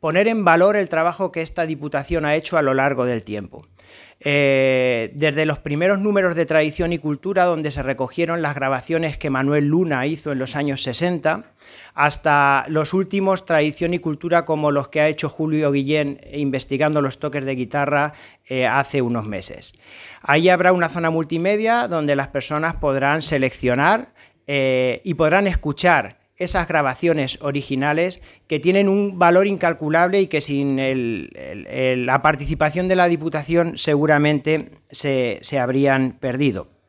poner en valor el trabajo que esta Diputación ha hecho a lo largo del tiempo. Desde los primeros números de Tradición y Cultura, donde se recogieron las grabaciones que Manuel Luna hizo en los años 60, hasta los últimos Tradición y Cultura como los que ha hecho Julio Guillén investigando los toques de guitarra hace unos meses. Ahí habrá una zona multimedia donde las personas podrán seleccionar y podrán escuchar esas grabaciones originales que tienen un valor incalculable y que sin la participación de la Diputación seguramente se habrían perdido.